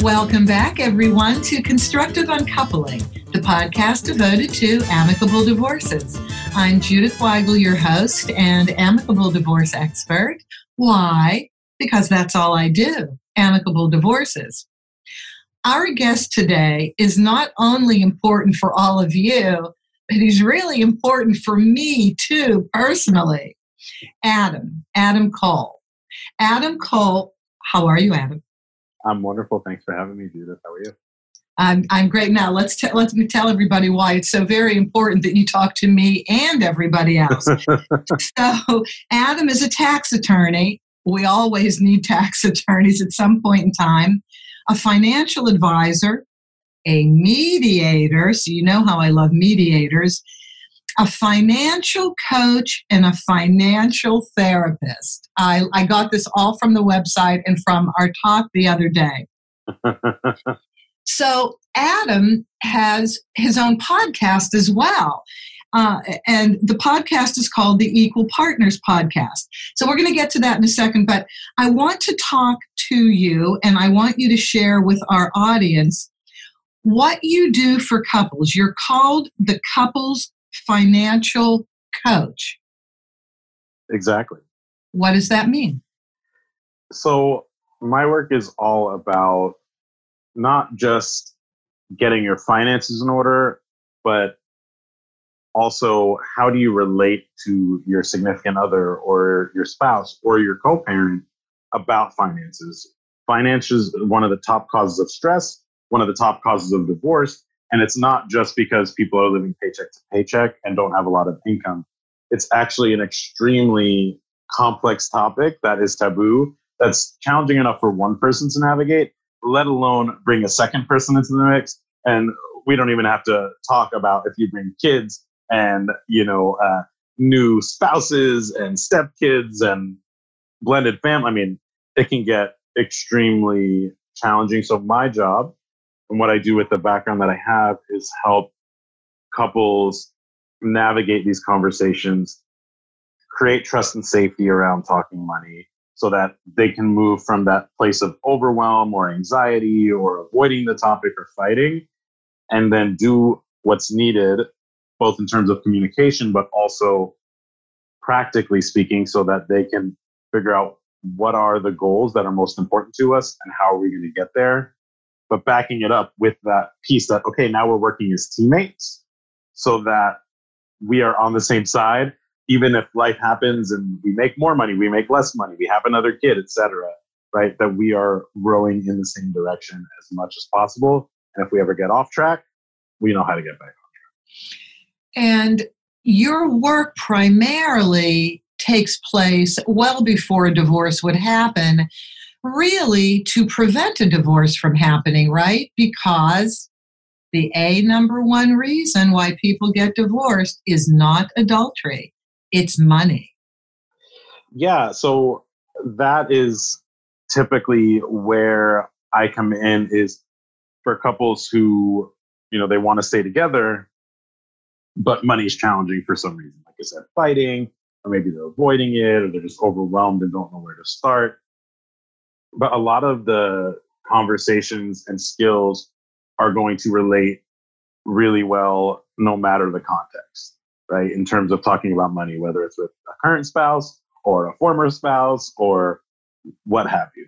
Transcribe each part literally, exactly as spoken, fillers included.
Welcome back, everyone, to Constructive Uncoupling, the podcast devoted to amicable divorces. I'm Judith Weigel, your host and amicable divorce expert. Why? Because that's all I do, amicable divorces. Our guest today is not only important for all of you, but he's really important for me too, personally. Adam, Adam Cole. Adam Cole, how are you, Adam? I'm wonderful. Thanks for having me, Judith. How are you? I'm I'm great. Now let's t- let me tell everybody why it's so very important that you talk to me and everybody else. So Adam is a tax attorney. We always need tax attorneys at some point in time. A financial advisor, a mediator. So you know how I love mediators. A financial coach and a financial therapist. I, I got this all from the website and from our talk the other day. So Adam has his own podcast as well. Uh, and the podcast is called the Equal Partners Podcast. So we're going to get to that in a second, but I want to talk to you and I want you to share with our audience what you do for couples. You're called the Couples Financial Coach. Exactly. What does that mean? So my work is all about not just getting your finances in order, but also how do you relate to your significant other or your spouse or your co-parent about finances. Finance is one of the top causes of stress, one of the top causes of divorce. And it's not just because people are living paycheck to paycheck and don't have a lot of income. It's actually an extremely complex topic that is taboo, that's challenging enough for one person to navigate, let alone bring a second person into the mix. And we don't even have to talk about if you bring kids and, you know, uh, new spouses and stepkids and blended family. I mean, it can get extremely challenging. So my job, and what I do with the background that I have, is help couples navigate these conversations, create trust and safety around talking money so that they can move from that place of overwhelm or anxiety or avoiding the topic or fighting, and then do what's needed, both in terms of communication, but also practically speaking, so that they can figure out what are the goals that are most important to us and how are we going to get there. But backing it up with that piece that, okay, now we're working as teammates so that we are on the same side, even if life happens and we make more money, we make less money, we have another kid, et cetera, right? That we are rowing in the same direction as much as possible. And if we ever get off track, we know how to get back on track. And your work primarily takes place well before a divorce would happen, really to prevent a divorce from happening, right? Because the A number one reason why people get divorced is not adultery, it's money. Yeah, so that is typically where I come in, is for couples who, you know, they want to stay together, but money is challenging for some reason. Like I said, fighting, or maybe they're avoiding it, or they're just overwhelmed and don't know where to start. But a lot of the conversations and skills are going to relate really well no matter the context, right? In terms of talking about money, whether it's with a current spouse or a former spouse or what have you.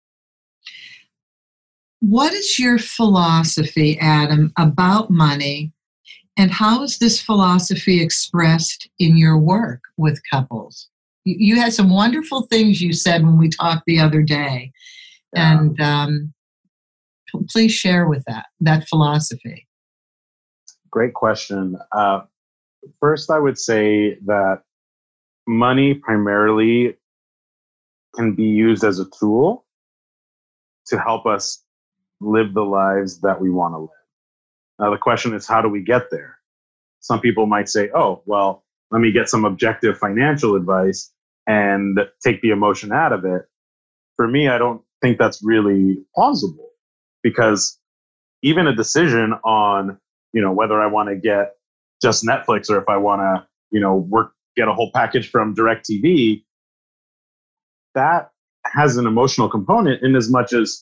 What is your philosophy, Adam, about money, and how is this philosophy expressed in your work with couples? You had some wonderful things you said when we talked the other day. Yeah. And um, please share with that, that philosophy. Great question. Uh, first, I would say that money primarily can be used as a tool to help us live the lives that we want to live. Now, the question is, how do we get there? Some people might say, oh, well, let me get some objective financial advice and take the emotion out of it. For me, I don't think that's really plausible, because even a decision on, you know, whether I want to get just Netflix or if I want to, you know, work, get a whole package from DirecTV, that has an emotional component in as much as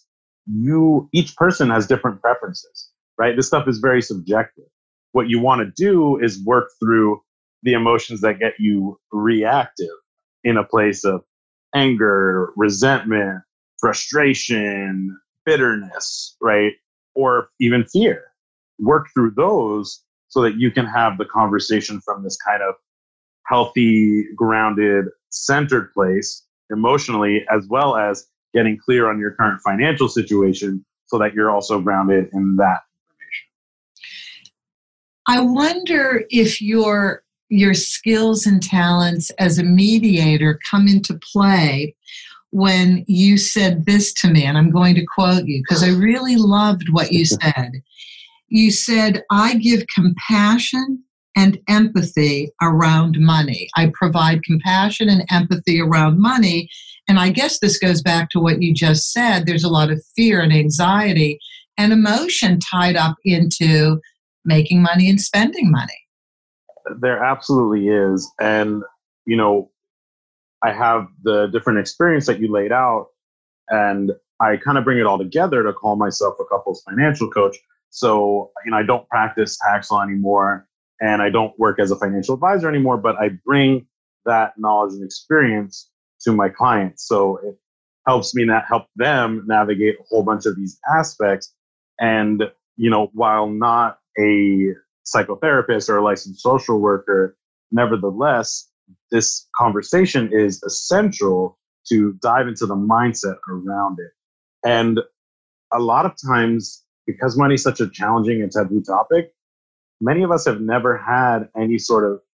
you, each person has different preferences, right? This stuff is very subjective. What you want to do is work through the emotions that get you reactive in a place of anger, resentment, frustration, bitterness, right? Or even fear. Work through those so that you can have the conversation from this kind of healthy, grounded, centered place emotionally, as well as getting clear on your current financial situation so that you're also grounded in that information. I wonder if your your skills and talents as a mediator come into play when you said this to me, and I'm going to quote you because I really loved what you said. You said, I give compassion and empathy around money. I provide compassion and empathy around money. And I guess this goes back to what you just said. There's a lot of fear and anxiety and emotion tied up into making money and spending money. There absolutely is. And, you know, I have the different experience that you laid out, and I kind of bring it all together to call myself a couples financial coach. So, you know, I don't practice tax law anymore, and I don't work as a financial advisor anymore, but I bring that knowledge and experience to my clients. So it helps me not help them navigate a whole bunch of these aspects. And, you know, while not a psychotherapist or a licensed social worker, nevertheless, this conversation is essential to dive into the mindset around it. And a lot of times, because money is such a challenging and taboo topic, many of us have never had any sort of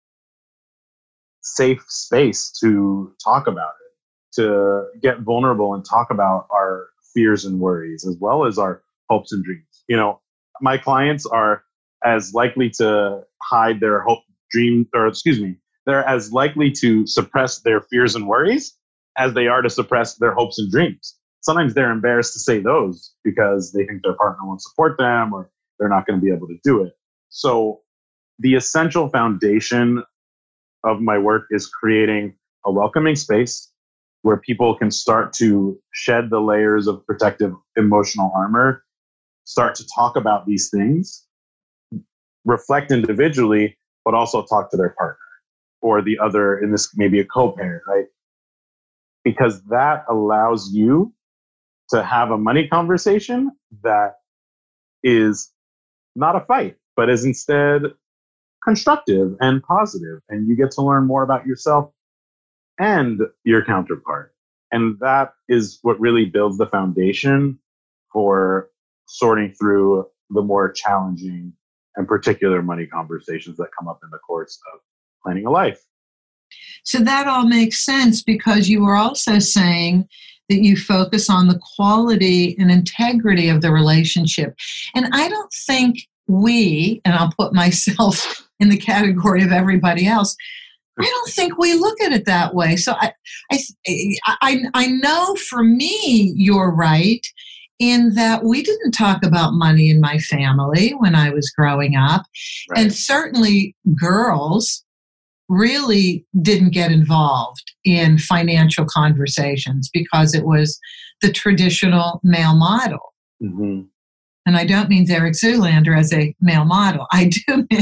safe space to talk about it, to get vulnerable and talk about our fears and worries, as well as our hopes and dreams. You know, my clients are as likely to hide their hope, dream, or excuse me, they're as likely to suppress their fears and worries as they are to suppress their hopes and dreams. Sometimes they're embarrassed to say those because they think their partner won't support them or they're not going to be able to do it. So the essential foundation of my work is creating a welcoming space where people can start to shed the layers of protective emotional armor, start to talk about these things, reflect individually, but also talk to their partner or the other, in this maybe a co-parent, right? Because that allows you to have a money conversation that is not a fight, but is instead constructive and positive. And you get to learn more about yourself and your counterpart. And that is what really builds the foundation for sorting through the more challenging and particular money conversations that come up in the course of planning a life. So that all makes sense because you were also saying that you focus on the quality and integrity of the relationship. And I don't think we, and I'll put myself in the category of everybody else, I don't think we look at it that way. So I, I, I, I know for me, you're right in that we didn't talk about money in my family when I was growing up. Right. And certainly girls really didn't get involved in financial conversations because it was the traditional male model. Mm-hmm. And I don't mean Derek Zoolander as a male model. I do mean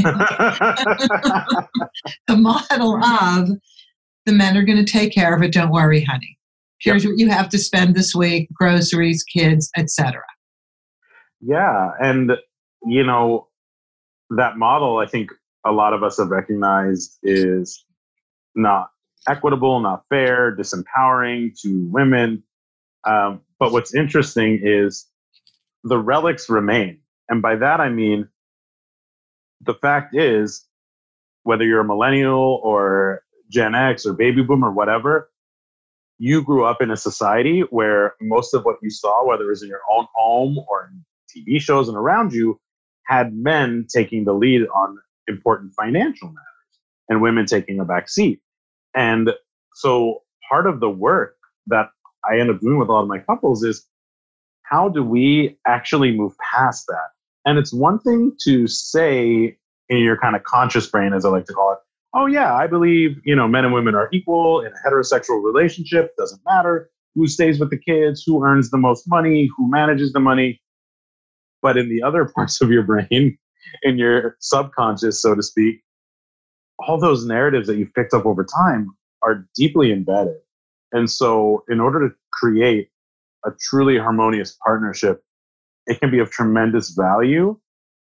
the model of the men are going to take care of it. Don't worry, honey. Here's yep. what you have to spend this week, groceries, kids, et cetera. Yeah. And, you know, that model, I think a lot of us have recognized is not equitable, not fair, disempowering to women. Um, but what's interesting is the relics remain. And by that, I mean, the fact is, whether you're a millennial or Gen X or baby boom or whatever, you grew up in a society where most of what you saw, whether it was in your own home or in T V shows and around you, had men taking the lead on important financial matters and women taking a back seat. And so part of the work that I end up doing with a lot of my couples is, how do we actually move past that? And it's one thing to say in your kind of conscious brain, as I like to call it, oh yeah, I believe, you know, men and women are equal in a heterosexual relationship, doesn't matter. who stays with the kids, who earns the most money, who manages the money. But in the other parts of your brain, in your subconscious, so to speak, all those narratives that you've picked up over time are deeply embedded. And so in order to create a truly harmonious partnership, it can be of tremendous value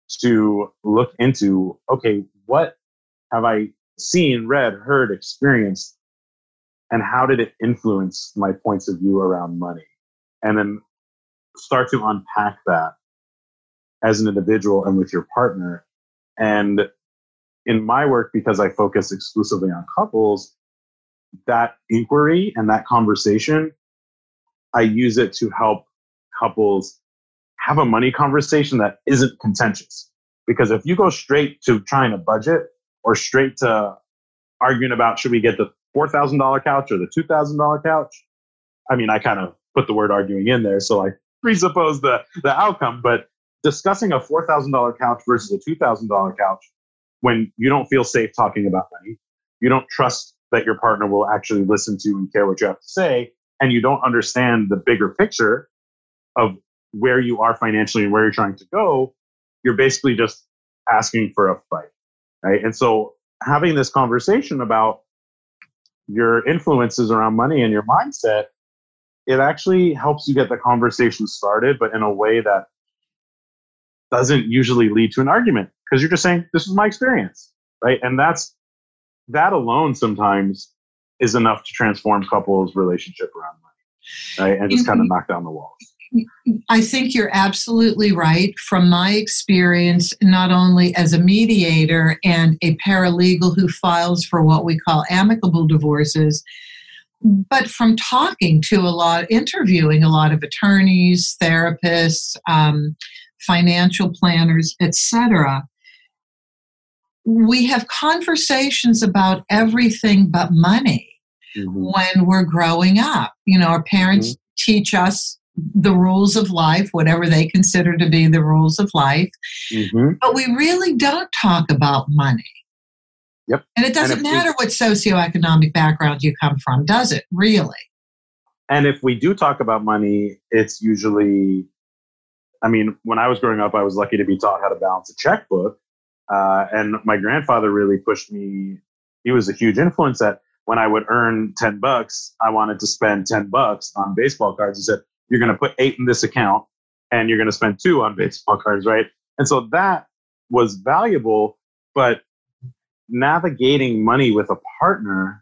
to look into, okay, what have I seen, read, heard, experienced, and how did it influence my points of view around money? And then start to unpack that as an individual and with your partner. And in my work, because I focus exclusively on couples, that inquiry and that conversation, I use it to help couples have a money conversation that isn't contentious. Because if you go straight to trying to budget or straight to arguing about should we get the four thousand dollars couch or the two thousand dollars couch, I mean, I kind of put the word arguing in there, so I presuppose the, the outcome. But discussing a four thousand dollars couch versus a two thousand dollars couch when you don't feel safe talking about money, you don't trust that your partner will actually listen to and care what you have to say, and you don't understand the bigger picture of where you are financially and where you're trying to go, you're basically just asking for a fight, right? And so having this conversation about your influences around money and your mindset, it actually helps you get the conversation started, but in a way that doesn't usually lead to an argument, because you're just saying, this is my experience, right? And that's that alone sometimes is enough to transform couples' relationship around money, right? And just kind of knock down the walls. I think you're absolutely right. From my experience, not only as a mediator and a paralegal who files for what we call amicable divorces, but from talking to a lot, interviewing a lot of attorneys, therapists, um, financial planners, et cetera. We have conversations about everything but money mm-hmm. when we're growing up. You know, our parents mm-hmm. teach us the rules of life, whatever they consider to be the rules of life. Mm-hmm. But we really don't talk about money. Yep. And it doesn't and matter we, what socioeconomic background you come from, does it? Really? And if we do talk about money, it's usually, I mean, when I was growing up, I was lucky to be taught how to balance a checkbook. Uh, and my grandfather really pushed me. He was a huge influence that when I would earn ten bucks, I wanted to spend ten bucks on baseball cards. He said, you're going to put eight in this account and you're going to spend two on baseball cards, right? And so that was valuable, but navigating money with a partner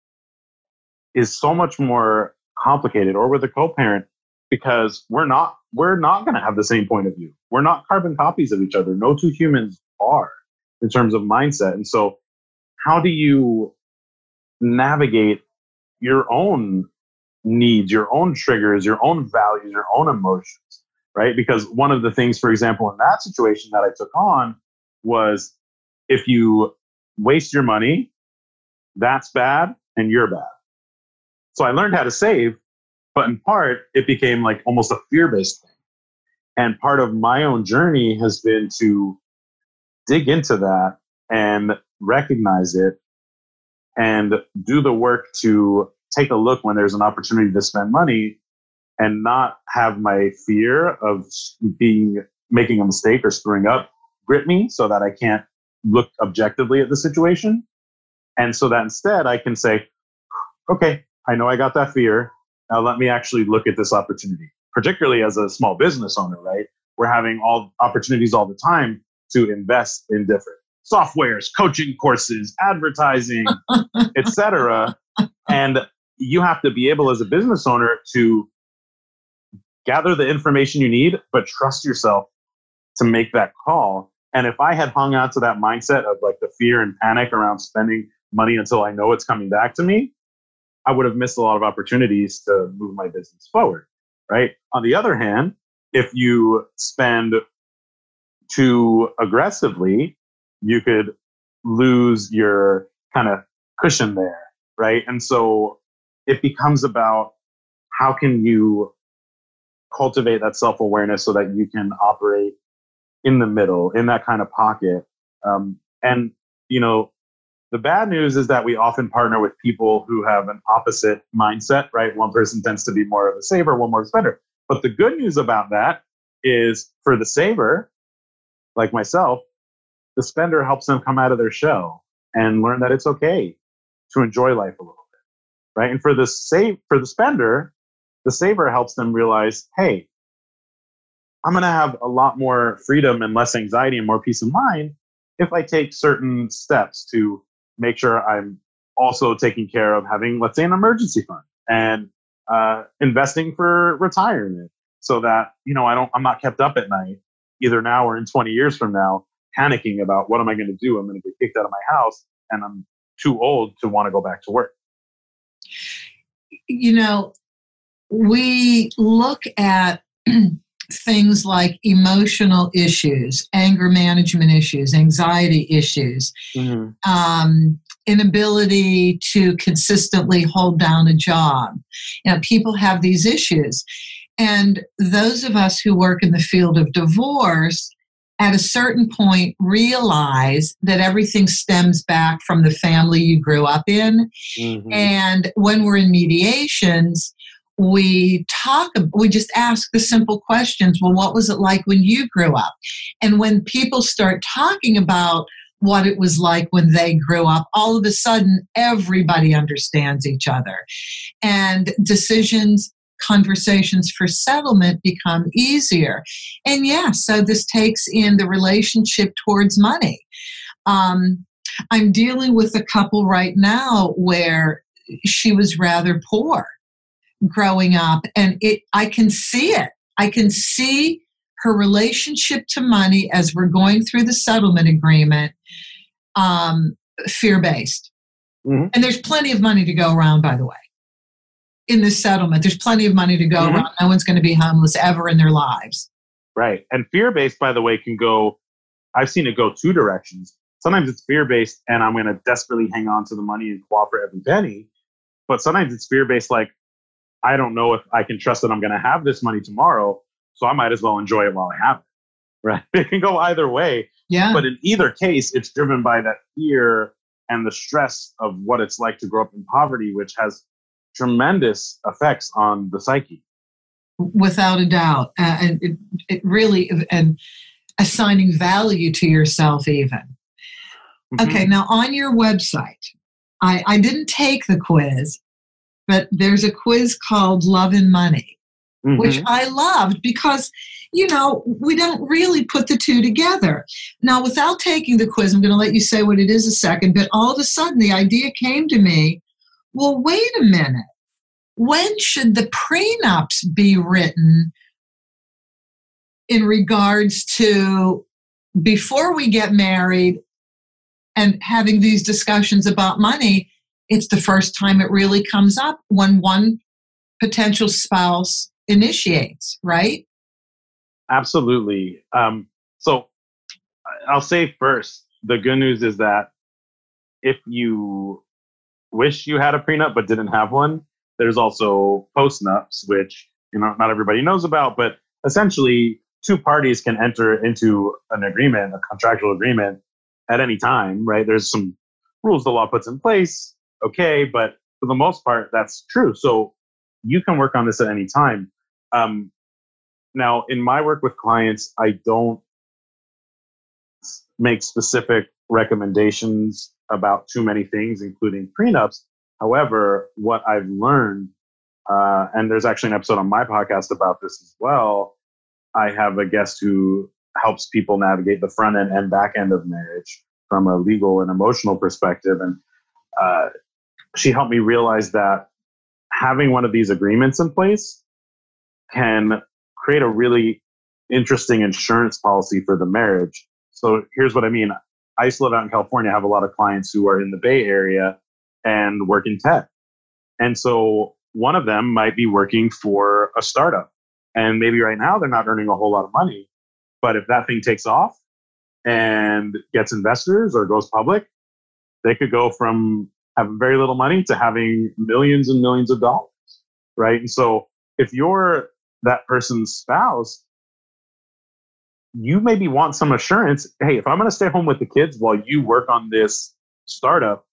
is so much more complicated, or with a co-parent, because we're not, we're not going to have the same point of view. We're not carbon copies of each other. No two humans are in terms of mindset. And so how do you navigate your own needs, your own triggers, your own values, your own emotions, right? Because one of the things, for example, in that situation that I took on was, if you waste your money, that's bad and you're bad. So I learned how to save, but in part it became like almost a fear-based thing. And part of my own journey has been to dig into that and recognize it and do the work to take a look when there's an opportunity to spend money, and not have my fear of being making a mistake or screwing up grip me, so that I can't look objectively at the situation. And so that instead I can say, okay, I know I got that fear. Now let me actually look at this opportunity, particularly as a small business owner, right? We're having all opportunities all the time to invest in different softwares, coaching courses, advertising, et cetera. And you have to be able as a business owner to gather the information you need, but trust yourself to make that call. And if I had hung on to that mindset of like the fear and panic around spending money until I know it's coming back to me, I would have missed a lot of opportunities to move my business forward, right? On the other hand, if you spend too aggressively, you could lose your kind of cushion there, right? And so it becomes about how can you cultivate that self-awareness so that you can operate in the middle, in that kind of pocket. Um, and, you know, The bad news is that we often partner with people who have an opposite mindset, right? One person tends to be more of a saver, one more spender. But the good news about that is for the saver, like myself, the spender helps them come out of their shell and learn that it's okay to enjoy life a little bit, right? And for the save, for the spender, the saver helps them realize, hey, I'm going to have a lot more freedom and less anxiety and more peace of mind if I take certain steps to make sure I'm also taking care of having, let's say, an emergency fund and uh, investing for retirement, so that, you know, I don't, I'm not kept up at night, either now or in twenty years from now, panicking about what am I going to do? I'm going to get kicked out of my house and I'm too old to want to go back to work. You know, we look at things like emotional issues, anger management issues, anxiety issues, mm-hmm. um, inability to consistently hold down a job. You know, people have these issues. And those of us who work in the field of divorce, at a certain point, realize that everything stems back from the family you grew up in. Mm-hmm. And when we're in mediations, we talk, we just ask the simple questions. Well, what was it like when you grew up? And when people start talking about what it was like when they grew up, all of a sudden, everybody understands each other. And decisions, conversations for settlement become easier. And yeah, so this takes in the relationship towards money. Um, I'm dealing with a couple right now where she was rather poor growing up, and it I can see it. I can see her relationship to money as we're going through the settlement agreement, um, fear-based. Mm-hmm. And there's plenty of money to go around, by the way. In this settlement, there's plenty of money to go mm-hmm. around. No one's going to be homeless ever in their lives. Right. And fear-based, by the way, can go, I've seen it go two directions. Sometimes it's fear-based and I'm going to desperately hang on to the money and claw for every penny. But sometimes it's fear-based, like, I don't know if I can trust that I'm going to have this money tomorrow, so I might as well enjoy it while I have it. Right? It can go either way. Yeah. But in either case, it's driven by that fear and the stress of what it's like to grow up in poverty, which has tremendous effects on the psyche. Without a doubt. Uh, and it, it really, and assigning value to yourself even. Mm-hmm. Okay, now on your website, I, I didn't take the quiz, but there's a quiz called Love and Money, mm-hmm. which I loved because, you know, we don't really put the two together. Now, without taking the quiz, I'm going to let you say what it is a second, but all of a sudden the idea came to me, well, wait a minute. When should the prenups be written in regards to before we get married and having these discussions about money? It's the first time it really comes up when one potential spouse initiates, right? Absolutely. Um, so I'll say first, the good news is that if you wish you had a prenup but didn't have one, there's also postnups, which, you know, not everybody knows about, but essentially two parties can enter into an agreement, a contractual agreement at any time, right? There's some rules the law puts in place. Okay, but for the most part, that's true. So you can work on this at any time. Um, now, in my work with clients, I don't make specific recommendations about too many things, including prenups. However, what I've learned, uh, and there's actually an episode on my podcast about this as well, I have a guest who helps people navigate the front end and back end of marriage from a legal and emotional perspective. And uh, she helped me realize that having one of these agreements in place can create a really interesting insurance policy for the marriage. So here's what I mean. I used to live out in California. I have a lot of clients who are in the Bay Area and work in tech. And so one of them might be working for a startup. And maybe right now they're not earning a whole lot of money. But if that thing takes off and gets investors or goes public, they could go from having very little money to having millions and millions of dollars, right? And so if you're that person's spouse, you maybe want some assurance. Hey, if I'm going to stay home with the kids while you work on this startup,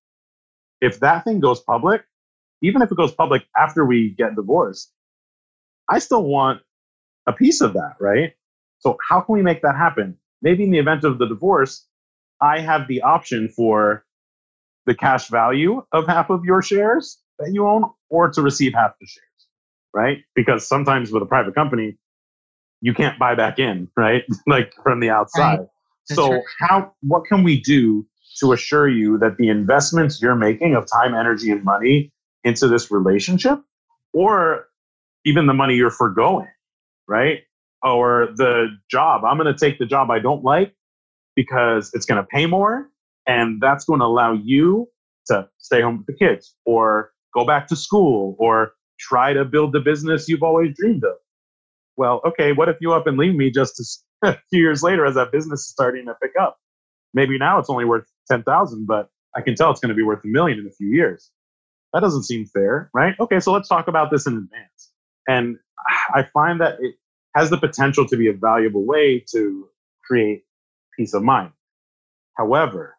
if that thing goes public, even if it goes public after we get divorced, I still want a piece of that, right? So how can we make that happen? Maybe in the event of the divorce, I have the option for the cash value of half of your shares that you own, or to receive half the shares, right? Because sometimes with a private company, you can't buy back in, right? Like from the outside. Right. So right. how, what can we do to assure you that the investments you're making of time, energy, and money into this relationship, or even the money you're foregoing, right? Or the job, I'm going to take the job I don't like because it's going to pay more, and that's going to allow you to stay home with the kids, or go back to school, or try to build the business you've always dreamed of. Well, okay, what if you up and leave me just a few years later as that business is starting to pick up? Maybe now it's only worth ten thousand, but I can tell it's going to be worth a million in a few years. That doesn't seem fair, right? Okay, so let's talk about this in advance. And I find that it has the potential to be a valuable way to create peace of mind. However,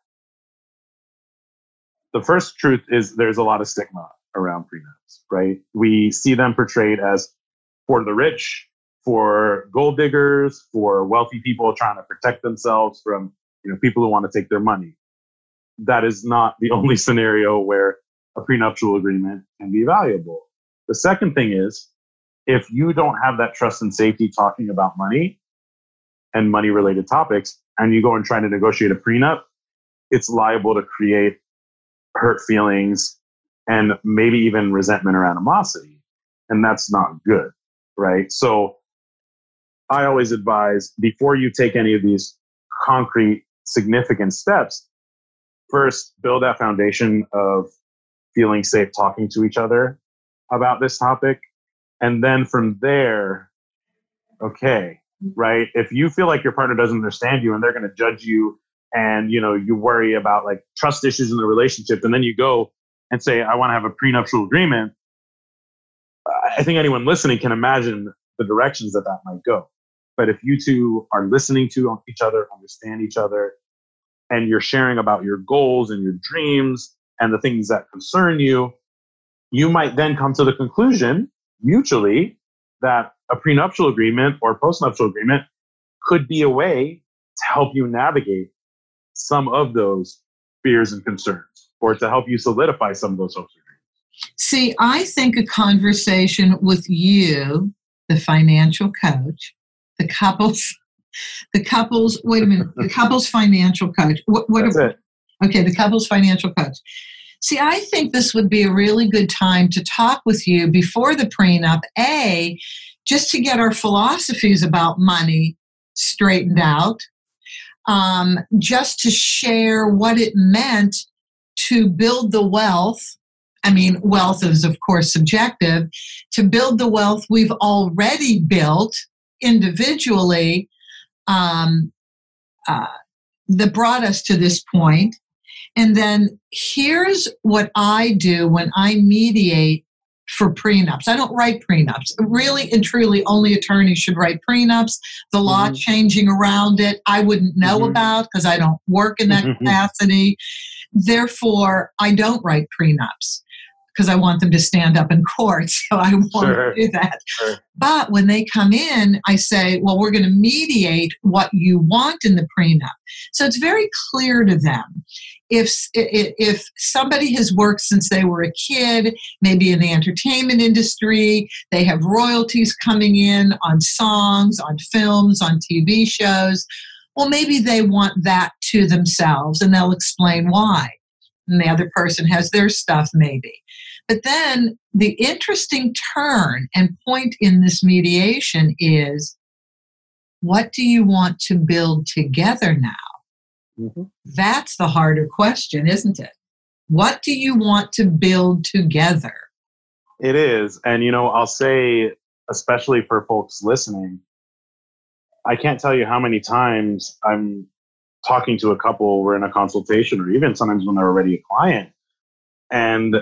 the first truth is there's a lot of stigma around prenups, right? We see them portrayed as for the rich, for gold diggers, for wealthy people trying to protect themselves from, you know, people who want to take their money. That is not the only scenario where a prenuptial agreement can be valuable. The second thing is, if you don't have that trust and safety talking about money and money related topics, and you go and try to negotiate a prenup, it's liable to create hurt feelings and maybe even resentment or animosity. And that's not good, right? So I always advise, before you take any of these concrete, significant steps, first build that foundation of feeling safe talking to each other about this topic. And then from there, okay, right? If you feel like your partner doesn't understand you and they're going to judge you, and, you know, you worry about like trust issues in the relationship, and then you go and say, I want to have a prenuptial agreement, I think anyone listening can imagine the directions that that might go. But if you two are listening to each other, understand each other, and you're sharing about your goals and your dreams and the things that concern you, you might then come to the conclusion mutually that a prenuptial agreement or postnuptial agreement could be a way to help you navigate some of those fears and concerns, or to help you solidify some of those hopes and dreams. See, I think a conversation with you, the financial coach, the couples, the couples, wait a minute, the couples financial coach. What, what That's are, it. Okay, the couples financial coach. See, I think this would be a really good time to talk with you before the prenup, A, just to get our philosophies about money straightened out, um, just to share what it meant to build the wealth. I mean, wealth is, of course, subjective. To build the wealth we've already built individually, um, uh, that brought us to this point. And then here's what I do when I mediate for prenups. I don't write prenups. Really and truly, only attorneys should write prenups. The law Mm-hmm. changing around it, I wouldn't know Mm-hmm. about because I don't work in that Mm-hmm. capacity. Therefore, I don't write prenups because I want them to stand up in court. So I won't Sure. do that. Sure. But when they come in, I say, well, we're going to mediate what you want in the prenup. So it's very clear to them. If, if somebody has worked since they were a kid, maybe in the entertainment industry, they have royalties coming in on songs, on films, on T V shows, well, maybe they want that to themselves, and they'll explain why. And the other person has their stuff maybe. But then the interesting turn and point in this mediation is, what do you want to build together now? Mm-hmm. That's the harder question, isn't it? What do you want to build together? It is. And, you know, I'll say, especially for folks listening, I can't tell you how many times I'm talking to a couple, we're in a consultation, or even sometimes when they're already a client, and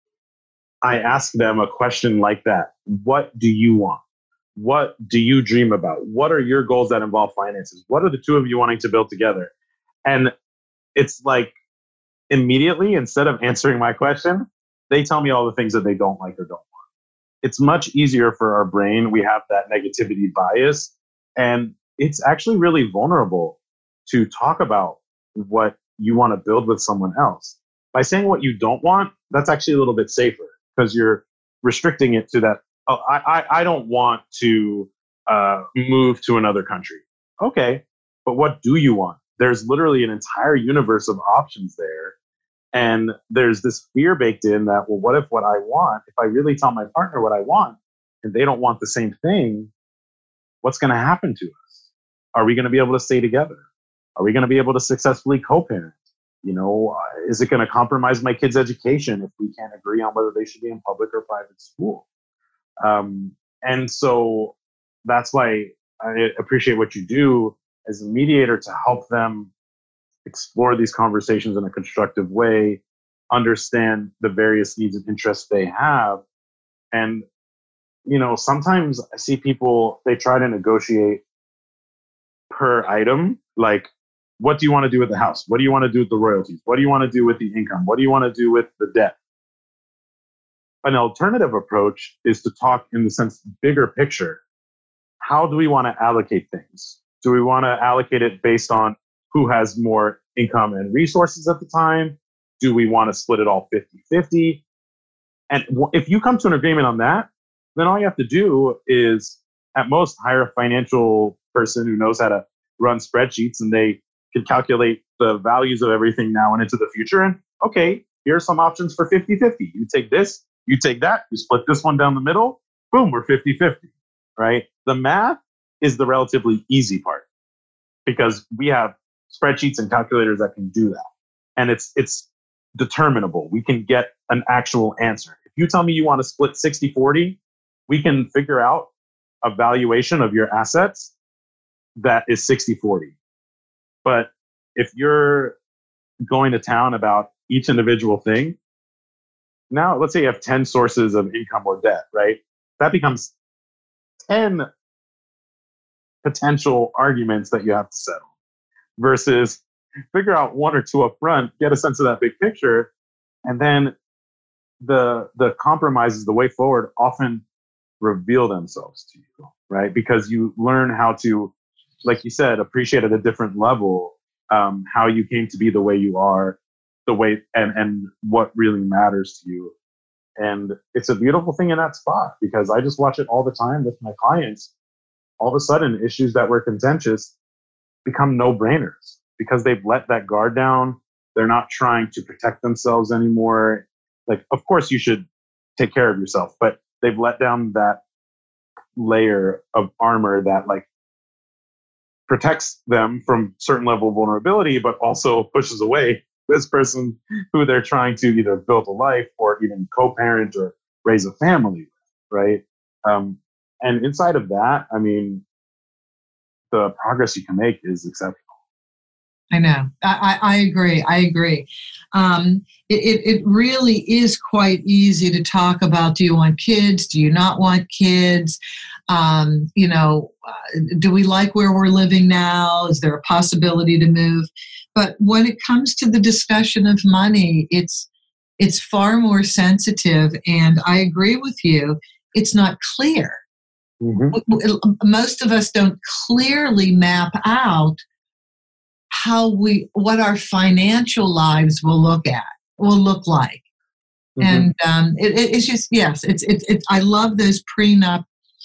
I ask them a question like that. What do you want? What do you dream about? What are your goals that involve finances? What are the two of you wanting to build together? And it's like, immediately, instead of answering my question, they tell me all the things that they don't like or don't want. It's much easier for our brain. We have that negativity bias, and it's actually really vulnerable to talk about what you want to build with someone else. By saying what you don't want, that's actually a little bit safer because you're restricting it to that. Oh, I, I, I don't want to uh, move to another country. Okay, but what do you want? There's literally an entire universe of options there. And there's this fear baked in that, well, what if what I want, if I really tell my partner what I want and they don't want the same thing, what's going to happen to us? Are we going to be able to stay together? Are we going to be able to successfully co-parent? You know, uh, is it going to compromise my kids' education if we can't agree on whether they should be in public or private school? Um, and so that's why I appreciate what you do as a mediator to help them explore these conversations in a constructive way, understand the various needs and interests they have. And, you know, sometimes I see people, they try to negotiate per item, like, what do you want to do with the house? What do you want to do with the royalties? What do you want to do with the income? What do you want to do with the debt? An alternative approach is to talk in the sense, bigger picture. How do we want to allocate things? Do we want to allocate it based on who has more income and resources at the time? Do we want to split it all fifty-fifty? And if you come to an agreement on that, then all you have to do is, at most, hire a financial person who knows how to run spreadsheets, and they can calculate the values of everything now and into the future. And okay, here are some options for fifty-fifty. You take this, you take that, you split this one down the middle, boom, we're fifty-fifty, right? The math is the relatively easy part because we have spreadsheets and calculators that can do that. And it's it's determinable. We can get an actual answer. If you tell me you want to split sixty forty, we can figure out a valuation of your assets that is sixty forty. But if you're going to town about each individual thing, now let's say you have ten sources of income or debt, right? That becomes ten potential arguments that you have to settle versus figure out one or two up front, get a sense of that big picture, and then the the compromises, the way forward, often reveal themselves to you, right? Because you learn how to, like you said, appreciate at a different level um, how you came to be the way you are, the way and and what really matters to you. And it's a beautiful thing in that spot because I just watch it all the time with my clients. All of a sudden, issues that were contentious become no-brainers because they've let that guard down. They're not trying to protect themselves anymore. Like, of course, you should take care of yourself, but they've let down that layer of armor that like protects them from certain level of vulnerability, but also pushes away this person who they're trying to either build a life or even co-parent or raise a family with, right? Um, and inside of that, I mean, the progress you can make is exceptional. I know. I, I agree. I agree. Um, it, it really is quite easy to talk about, do you want kids? Do you not want kids? Um, you know, uh, do we like where we're living now? Is there a possibility to move? But when it comes to the discussion of money, it's it's far more sensitive. And I agree with you. It's not clear. Mm-hmm. Most of us don't clearly map out how we, what our financial lives will look at, will look like. Mm-hmm. And um, it, it, it's just, yes, it's, it's, it's, I love those prenup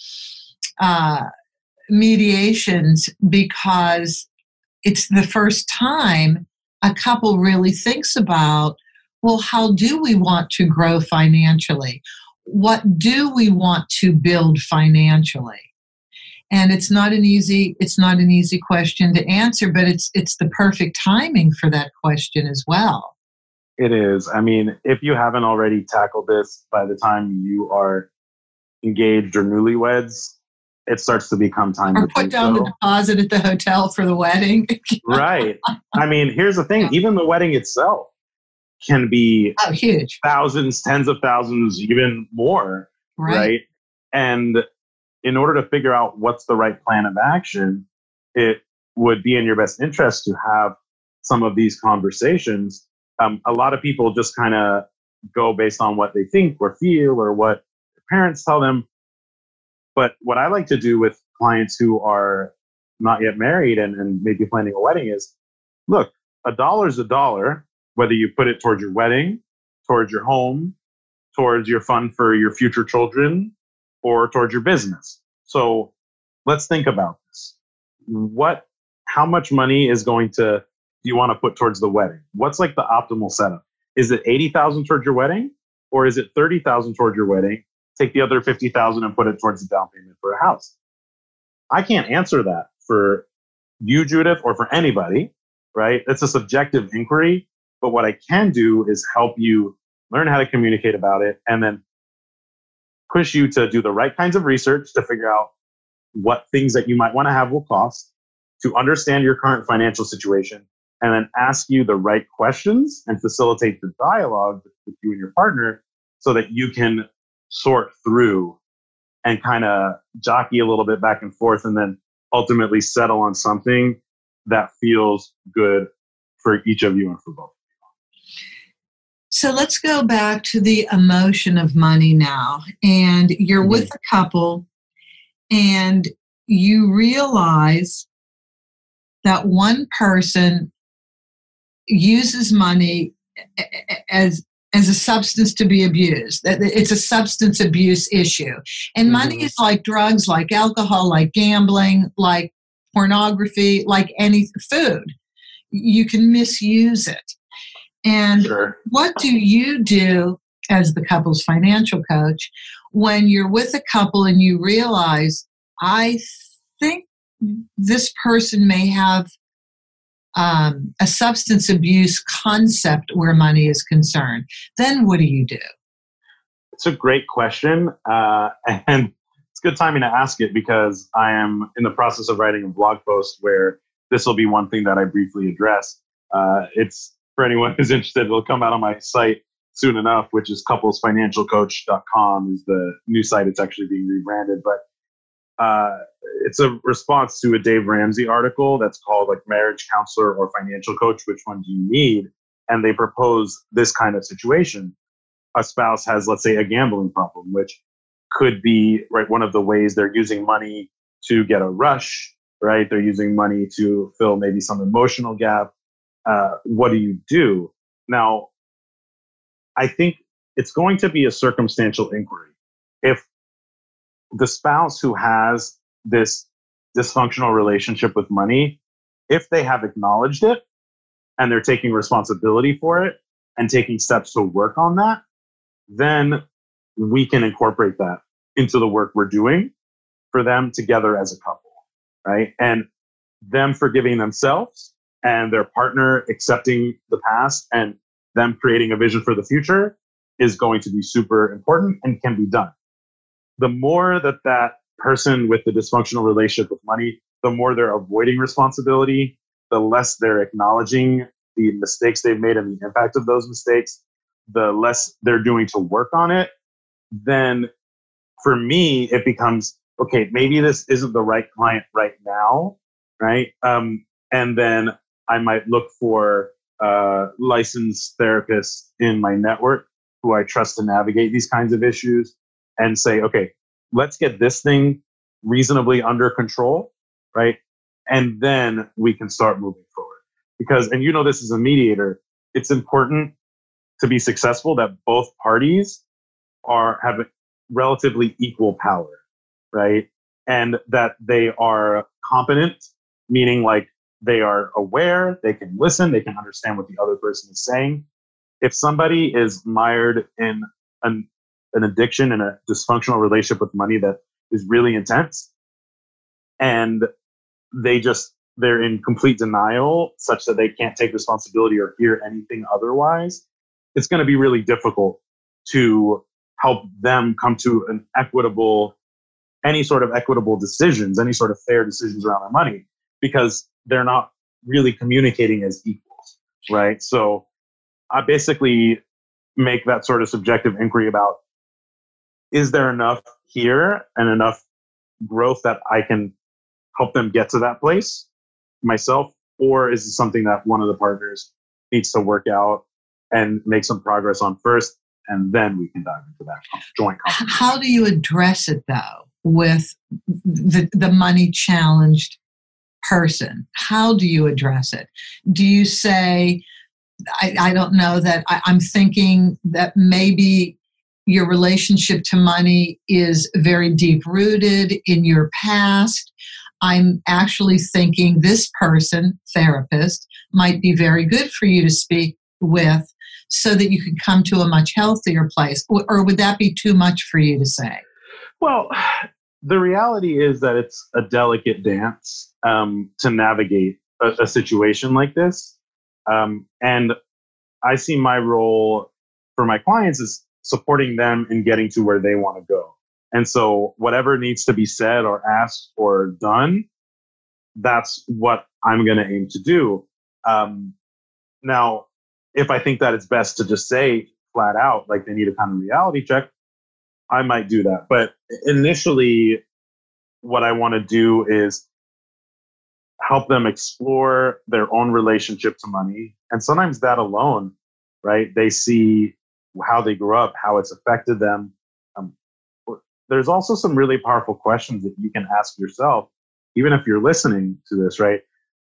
uh, mediations because it's the first time a couple really thinks about, well, how do we want to grow financially? What do we want to build financially? And it's not an easy, it's not an easy question to answer, but it's it's the perfect timing for that question as well. It is. I mean, if you haven't already tackled this by the time you are engaged or newlyweds, it starts to become time or to put down so. the deposit at the hotel for the wedding. Right. I mean, here's the thing. Yeah. Even the wedding itself can be oh, huge. Thousands, tens of thousands, even more. Right. right? And in order to figure out what's the right plan of action, it would be in your best interest to have some of these conversations Um, a lot of people just kind of go based on what they think or feel or what their parents tell them. But what I like to do with clients who are not yet married and, and maybe planning a wedding is, look, a dollar is a dollar, whether you put it towards your wedding, towards your home, towards your fund for your future children, or towards your business. So let's think about this. What, how much money is going to, do you want to put towards the wedding? What's like the optimal setup? Is it eighty thousand towards your wedding? Or is it thirty thousand towards your wedding? Take the other fifty thousand and put it towards the down payment for a house. I can't answer that for you, Judith, or for anybody, right? It's a subjective inquiry. But what I can do is help you learn how to communicate about it and then push you to do the right kinds of research to figure out what things that you might want to have will cost, to understand your current financial situation, and then ask you the right questions and facilitate the dialogue with you and your partner so that you can sort through and kind of jockey a little bit back and forth and then ultimately settle on something that feels good for each of you and for both. So let's go back to the emotion of money now. And you're mm-hmm. with a couple and you realize that one person uses money as as a substance to be abused. It's a substance abuse issue. And money mm-hmm. is like drugs, like alcohol, like gambling, like pornography, like any food. You can misuse it. And sure. What do you do as the couple's financial coach when you're with a couple and you realize, I think this person may have um, a substance abuse concept where money is concerned? Then what do you do? It's a great question. Uh, and it's good timing to ask it because I am in the process of writing a blog post where this will be one thing that I briefly address. Uh, it's for anyone who's interested, it'll come out on my site soon enough, which is couples financial coach dot com is the new site. It's actually being rebranded, but uh, it's a response to a Dave Ramsey article that's called like Marriage Counselor or Financial Coach, which one do you need? And they propose this kind of situation. A spouse has, let's say, a gambling problem, which could be right one of the ways they're using money to get a rush, right? They're using money to fill maybe some emotional gap. Uh, what do you do? Now, I think it's going to be a circumstantial inquiry. If the spouse who has this dysfunctional relationship with money, if they have acknowledged it and they're taking responsibility for it and taking steps to work on that, then we can incorporate that into the work we're doing for them together as a couple, right? And them forgiving themselves and their partner accepting the past and them creating a vision for the future is going to be super important and can be done. The more that that person with the dysfunctional relationship with money, the more they're avoiding responsibility, the less they're acknowledging the mistakes they've made and the impact of those mistakes, the less they're doing to work on it, then for me, it becomes, okay, maybe this isn't the right client right now, right? Um, and then I might look for uh, licensed therapists in my network who I trust to navigate these kinds of issues and say, okay, let's get this thing reasonably under control, right? And then we can start moving forward. Because, and you know this as a mediator, it's important to be successful that both parties are have relatively equal power, right? And that they are competent, meaning like they are aware, they can listen, they can understand what the other person is saying. If somebody is mired in an, an addiction and a dysfunctional relationship with money that is really intense, and they just, they're in complete denial such that they can't take responsibility or hear anything otherwise, it's going to be really difficult to help them come to an equitable, any sort of equitable decisions, any sort of fair decisions around their money, because they're not really communicating as equals, right? So I basically make that sort of subjective inquiry about, is there enough here and enough growth that I can help them get to that place myself? Or is it something that one of the partners needs to work out and make some progress on first, and then we can dive into that joint conversation. How do you address it though with the, the money challenged person? How do you address it? Do you say, I, I don't know, that I, I'm thinking that maybe your relationship to money is very deep rooted in your past. I'm actually thinking this person, therapist, might be very good for you to speak with so that you can come to a much healthier place. Or would that be too much for you to say? Well, the reality is that it's a delicate dance um, to navigate a, a situation like this. Um, and I see my role for my clients is supporting them in getting to where they want to go. And so whatever needs to be said or asked or done, that's what I'm going to aim to do. Um, now, if I think that it's best to just say flat out, like they need a kind of reality check, I might do that. But initially, what I want to do is help them explore their own relationship to money. And sometimes that alone, right? They see how they grew up, how it's affected them. Um, there's also some really powerful questions that you can ask yourself, even if you're listening to this, right?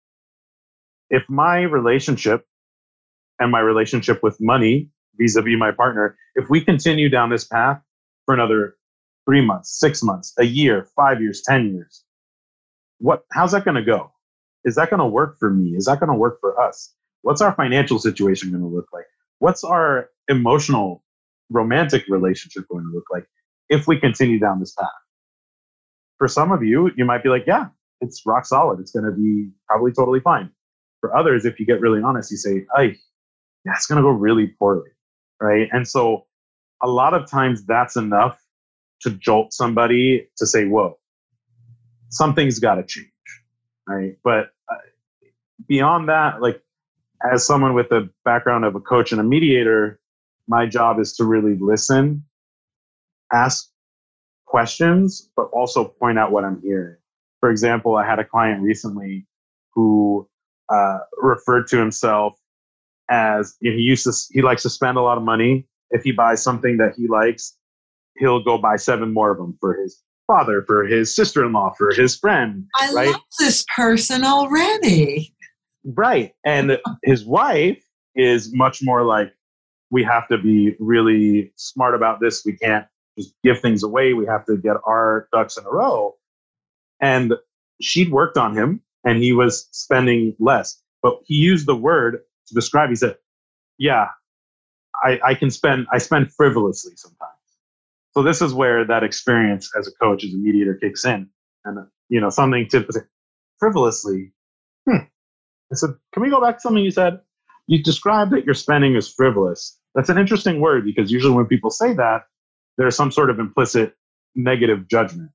If my relationship and my relationship with money vis-a-vis my partner, if we continue down this path for another three months, six months, a year, five years, ten years, what, how's that going to go? Is that going to work for me? Is that going to work for us? What's our financial situation going to look like? What's our emotional, romantic relationship going to look like if we continue down this path? For some of you, you might be like, yeah, it's rock solid. It's going to be probably totally fine. For others, if you get really honest, you say, ay, yeah, it's going to go really poorly, right? And so a lot of times that's enough to jolt somebody to say, whoa, something's got to change, right? But uh, beyond that, like as someone with a background of a coach and a mediator, my job is to really listen, ask questions, but also point out what I'm hearing. For example, I had a client recently who uh, referred to himself as, you know, he used to, he likes to spend a lot of money. If he buys something that he likes, he'll go buy seven more of them for his father, for his sister-in-law, for his friend. I right? love this person already. Right. And his wife is much more like, we have to be really smart about this. We can't just give things away. We have to get our ducks in a row. And she'd worked on him and he was spending less. But he used the word to describe, he said, yeah, I, I can spend, I spend frivolously sometimes. So this is where that experience as a coach, as a mediator kicks in. And, you know, something to say, frivolously. Hmm. I said, can we go back to something you said? You described that your spending is frivolous. That's an interesting word because usually when people say that, there's some sort of implicit negative judgment.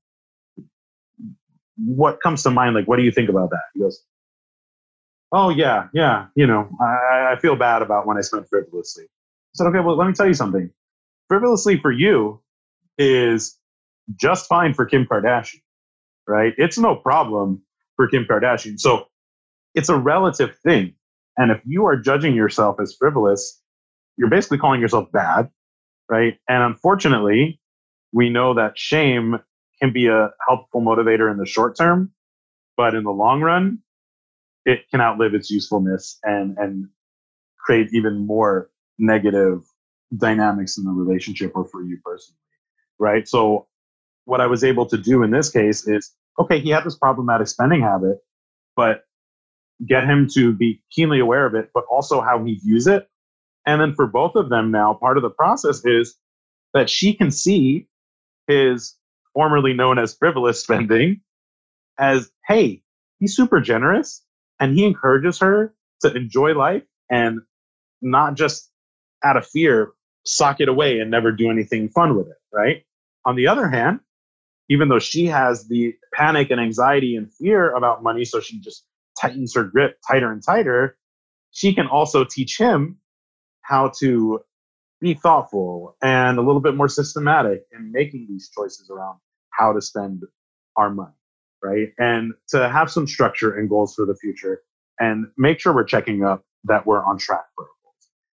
What comes to mind? Like, what do you think about that? He goes, oh, yeah, yeah. You know, I, I feel bad about when I spend frivolously. I said, okay, well, let me tell you something. Frivolously for you is just fine for Kim Kardashian, right? It's no problem for Kim Kardashian. So it's a relative thing. And if you are judging yourself as frivolous, you're basically calling yourself bad, right? And unfortunately, we know that shame can be a helpful motivator in the short term, but in the long run, it can outlive its usefulness and, and create even more negative dynamics in the relationship or for you personally, right? So what I was able to do in this case is, okay, he had this problematic spending habit, but get him to be keenly aware of it, but also how he views it. And then for both of them now, part of the process is that she can see his formerly known as frivolous spending as, hey, he's super generous and he encourages her to enjoy life and not just out of fear, sock it away and never do anything fun with it, right? On the other hand, even though she has the panic and anxiety and fear about money, so she just tightens her grip tighter and tighter, she can also teach him how to be thoughtful and a little bit more systematic in making these choices around how to spend our money, right? And to have some structure and goals for the future and make sure we're checking up that we're on track for our goals.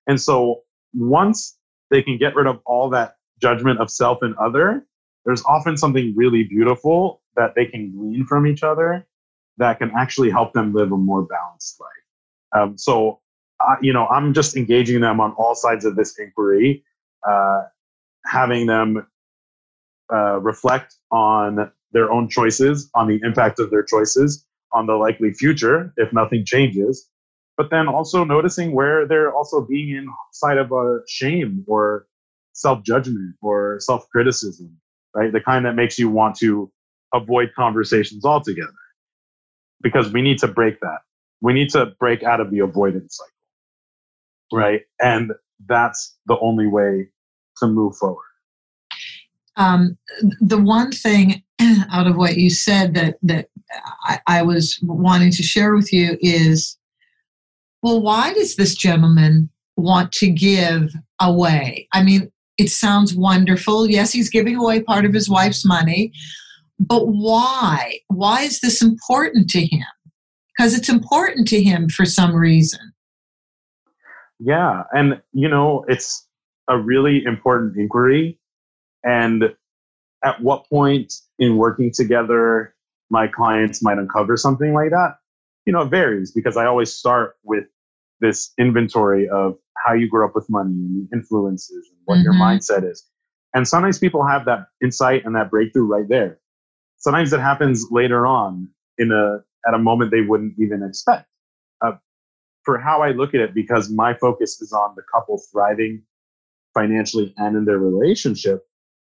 And so once they can get rid of all that judgment of self and other, there's often something really beautiful that they can glean from each other that can actually help them live a more balanced life. Um, so, uh, you know, I'm just engaging them on all sides of this inquiry, uh, having them uh, reflect on their own choices, on the impact of their choices, on the likely future if nothing changes, but then also noticing where they're also being inside of a shame or self-judgment or self-criticism, right? The kind that makes you want to avoid conversations altogether. Because we need to break that. We need to break out of the avoidance cycle, right? And that's the only way to move forward. Um, the one thing out of what you said that, that I, I was wanting to share with you is, well, why does this gentleman want to give away? I mean, it sounds wonderful. Yes, he's giving away part of his wife's money, but why? Why is this important to him? Because it's important to him for some reason. Yeah, and you know, it's a really important inquiry. And at what point in working together my clients might uncover something like that? You know, it varies, because I always start with this inventory of how you grew up with money and the influences and what mm-hmm. your mindset is. And sometimes people have that insight and that breakthrough right there. Sometimes it happens later on in a at a moment they wouldn't even expect. Uh, for how I look at it, because my focus is on the couple thriving financially and in their relationship,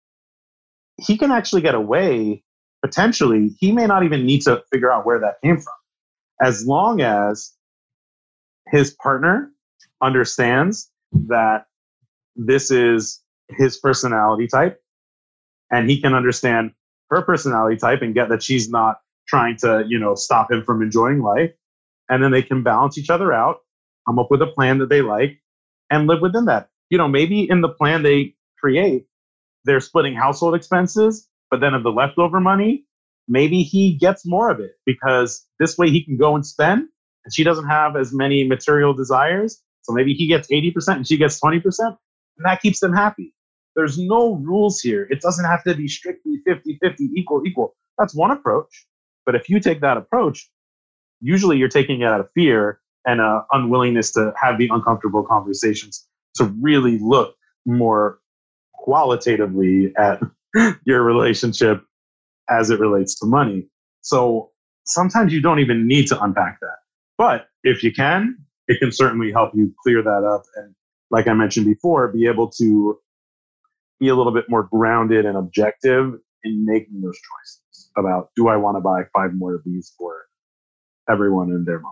he can actually get away, potentially. He may not even need to figure out where that came from. As long as his partner understands that this is his personality type, and he can understand her personality type and get that she's not trying to, you know, stop him from enjoying life. And then they can balance each other out, come up with a plan that they like, and live within that. You know, maybe in the plan they create, they're splitting household expenses, but then of the leftover money, maybe he gets more of it, because this way he can go and spend, and she doesn't have as many material desires. So maybe he gets eighty percent and she gets twenty percent, and that keeps them happy. There's no rules here. It doesn't have to be strictly fifty-fifty, equal, equal. That's one approach. But if you take that approach, usually you're taking it out of fear and an unwillingness to have the uncomfortable conversations to really look more qualitatively at your relationship as it relates to money. So sometimes you don't even need to unpack that. But if you can, it can certainly help you clear that up. And like I mentioned before, be able to be a little bit more grounded and objective in making those choices about, do I want to buy five more of these for everyone and their mom?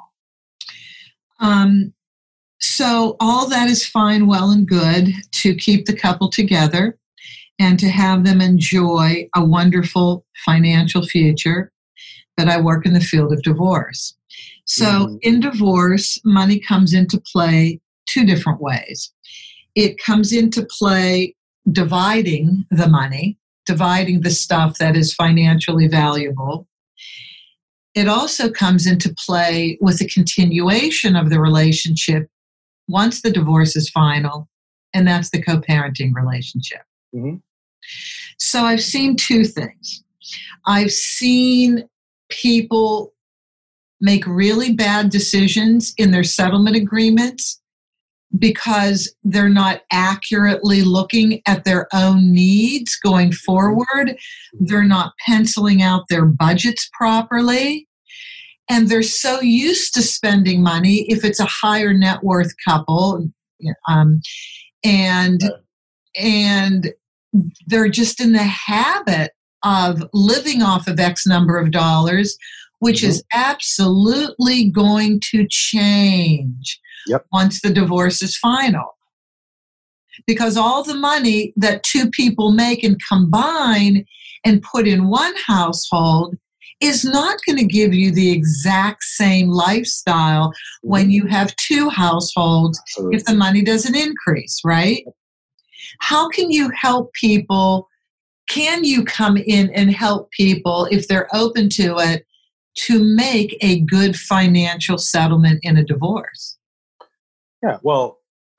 Um, so all that is fine, well and good to keep the couple together and to have them enjoy a wonderful financial future. But I work in the field of divorce. So mm-hmm. in divorce, money comes into play two different ways. It comes into play dividing the money, dividing the stuff that is financially valuable. It also comes into play with the continuation of the relationship once the divorce is final, and that's the co-parenting relationship. Mm-hmm. So I've seen two things. I've seen people make really bad decisions in their settlement agreements because they're not accurately looking at their own needs going forward. They're not penciling out their budgets properly. And they're so used to spending money if it's a higher net worth couple. Um, and, and they're just in the habit of living off of X number of dollars, which mm-hmm. is absolutely going to change yep. once the divorce is final. Because all the money that two people make and combine and put in one household is not going to give you the exact same lifestyle mm-hmm. when you have two households Absolutely. If the money doesn't increase, right? How can you help people? Can you come in and help people, if they're open to it, to make a good financial settlement in a divorce? Yeah, well, uh,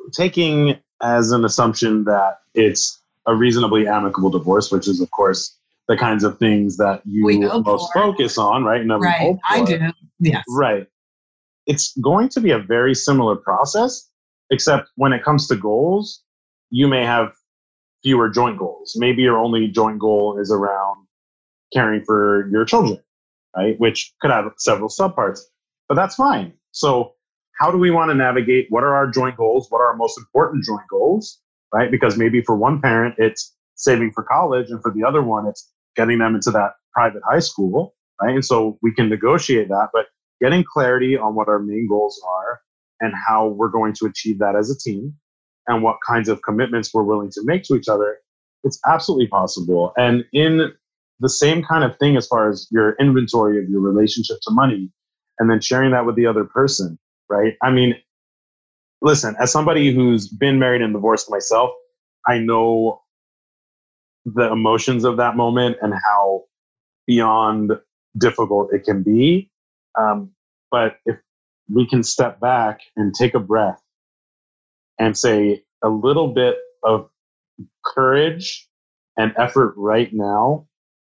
taking as an assumption that it's a reasonably amicable divorce, which is, of course, the kinds of things that you most for. focus on, right? And that right. we hope for. I do. Yes. Right. It's going to be a very similar process, except when it comes to goals, you may have fewer joint goals. Maybe your only joint goal is around caring for your children, right? Which could have several subparts, but that's fine. So how do we want to navigate? What are our joint goals? What are our most important joint goals, right? Because maybe for one parent, it's saving for college, and for the other one, it's getting them into that private high school, right? And so we can negotiate that, but getting clarity on what our main goals are and how we're going to achieve that as a team and what kinds of commitments we're willing to make to each other, it's absolutely possible. And in the same kind of thing as far as your inventory of your relationship to money and then sharing that with the other person, right? I mean, listen, as somebody who's been married and divorced myself, I know the emotions of that moment and how beyond difficult it can be. Um, but if we can step back and take a breath and say a little bit of courage and effort right now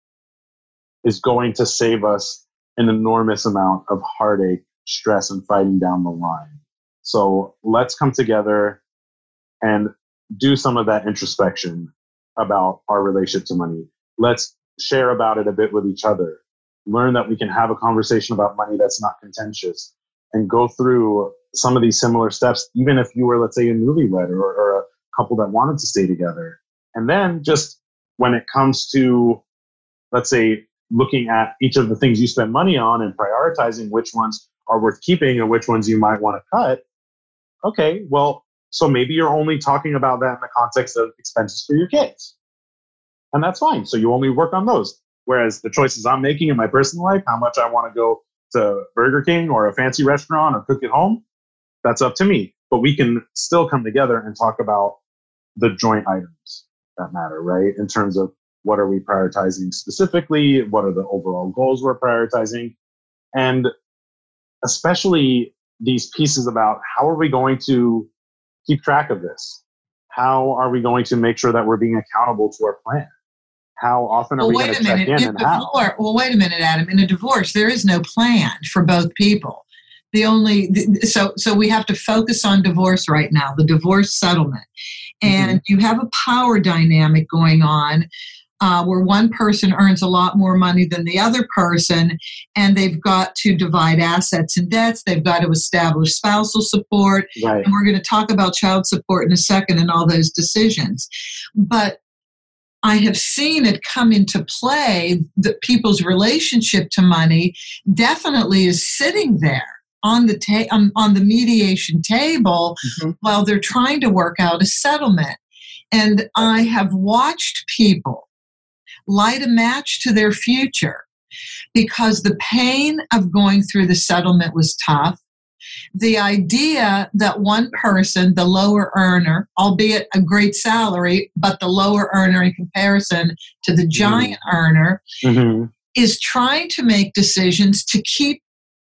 is going to save us an enormous amount of heartache, stress, and fighting down the line. So let's come together and do some of that introspection about our relationship to money. Let's share about it a bit with each other. Learn that we can have a conversation about money that's not contentious and go through some of these similar steps, even if you were, let's say, a newlywed or, or a couple that wanted to stay together. And then just when it comes to, let's say, looking at each of the things you spend money on and prioritizing which ones are worth keeping and which ones you might want to cut. Okay, well, so maybe you're only talking about that in the context of expenses for your kids. And that's fine. So you only work on those. Whereas the choices I'm making in my personal life, how much I want to go to Burger King or a fancy restaurant or cook at home, that's up to me. But we can still come together and talk about the joint items that matter, right? In terms of what are we prioritizing specifically? What are the overall goals we're prioritizing? And especially these pieces about how are we going to keep track of this? How are we going to make sure that we're being accountable to our plan? How often are well, we going to check in and how? Well, wait a minute, Adam. In a divorce, there is no plan for both people. The only so so we have to focus on divorce right now, the divorce settlement, and mm-hmm. you have a power dynamic going on. Uh, where one person earns a lot more money than the other person, and they've got to divide assets and debts. They've got to establish spousal support. Right. And we're going to talk about child support in a second and all those decisions. But I have seen it come into play that people's relationship to money definitely is sitting there on the ta- um, on the mediation table mm-hmm. while they're trying to work out a settlement. And I have watched people light a match to their future because the pain of going through the settlement was tough. The idea that one person, the lower earner, albeit a great salary, but the lower earner in comparison to the giant mm-hmm. earner, mm-hmm. is trying to make decisions to keep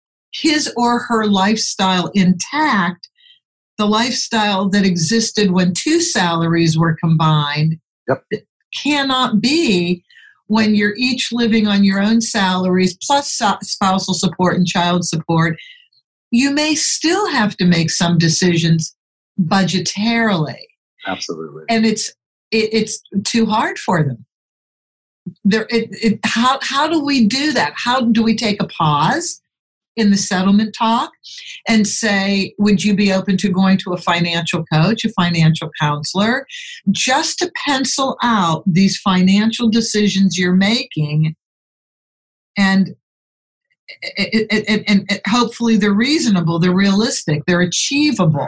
his or her lifestyle intact, the lifestyle that existed when two salaries were combined, yep. cannot be when you're each living on your own salaries plus spousal support and child support. You may still have to make some decisions budgetarily. Absolutely. And it's it, it's too hard for them. There, it, it, how, how do we do that? How do we take a pause in the settlement talk and say, would you be open to going to a financial coach, a financial counselor, just to pencil out these financial decisions you're making, and it, it, it, and it, hopefully they're reasonable, they're realistic, they're achievable.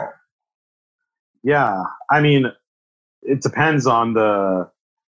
Yeah, I mean, it depends on the